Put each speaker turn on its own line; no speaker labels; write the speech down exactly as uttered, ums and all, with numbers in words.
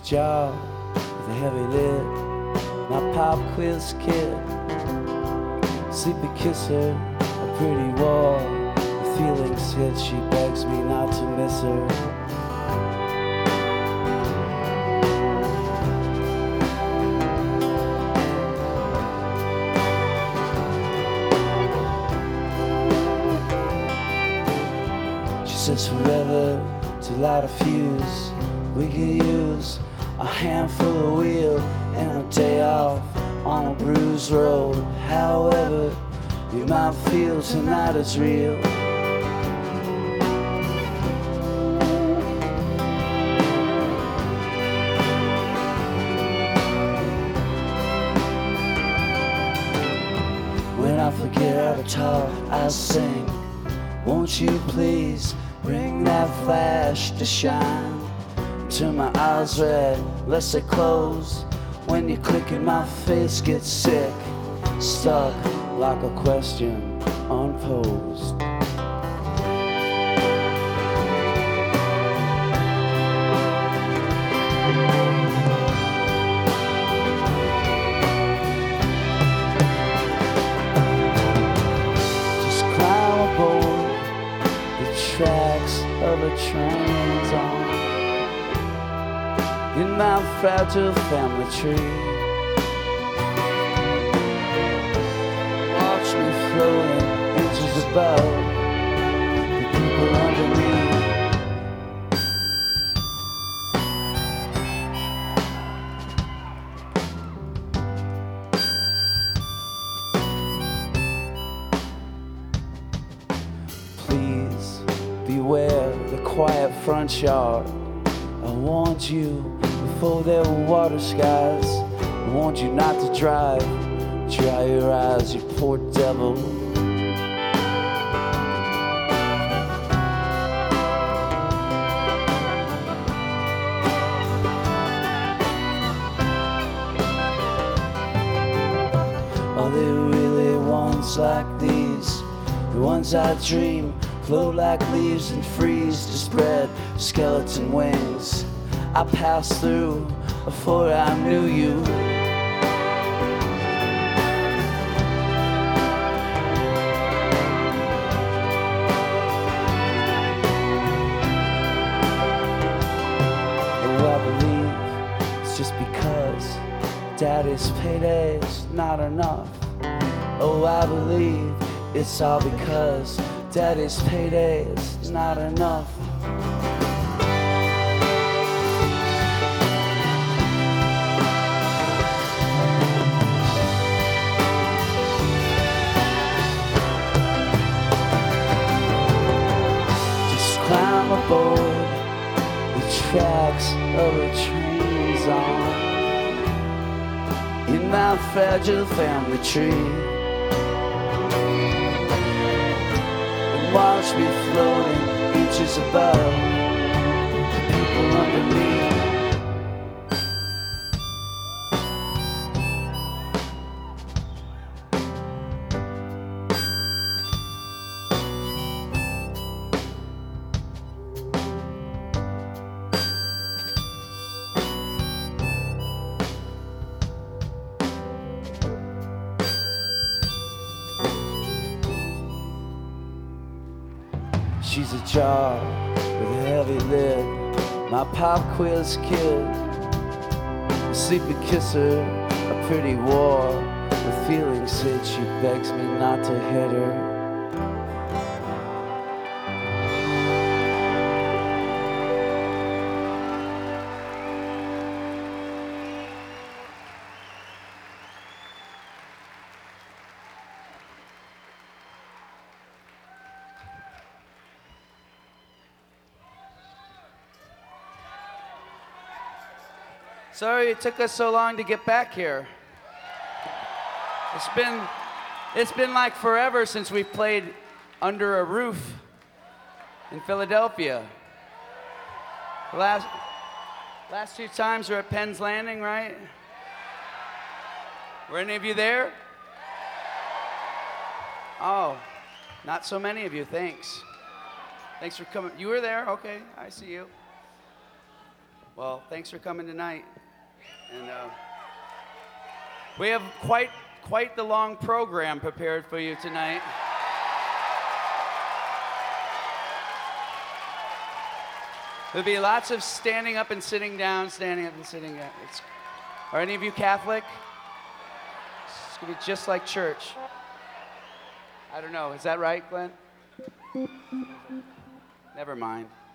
job with a heavy lid. My pop quiz kid, sleepy kisser, a pretty wall. The feelings hit, she begs me not to miss her. Says forever to light a fuse. We could use a handful of wheel and a day off on a bruised road. However you might feel, tonight is real. When I forget how to talk, I sing. Won't you please bring that flash to shine? Turn my eyes red, lest they close. When you click and my face gets sick, stuck like a question unposed. Just climb aboard the tracks of a train's on in my fragile family tree. Watch me floating inches above the people under me. Please beware the quiet front yard. I warned you before there were water skies. I warned you not to drive. Dry your eyes, you poor devil. Are there really ones like these? The ones I dream float like leaves and freeze to spread skeleton wings. I passed through before I knew you. Oh, I believe it's just because daddy's payday's not enough. Oh, I believe it's all because daddy's payday's not enough. Climb aboard the tracks of a train's on in my fragile family tree. And watch me floating inches above the people under me. She's a jar with a heavy lid. My pop quiz kid, a sleepy kisser, a pretty war. The feelings hit, she begs me not to hit her. Sorry it took us so long to get back here. It's been, it's been like forever since we've played under a roof in Philadelphia. The last, last two times were at Penn's Landing, right? Were any of you there? Oh, not so many of you, thanks. Thanks for coming. You were there? Okay, I see you. Well, thanks for coming tonight. And uh, we have quite quite the long program prepared for you tonight. There'll be lots of standing up and sitting down, standing up and sitting down. It's, are any of you Catholic? It's gonna be just like church. I don't know. Is that right, Glenn? Never mind.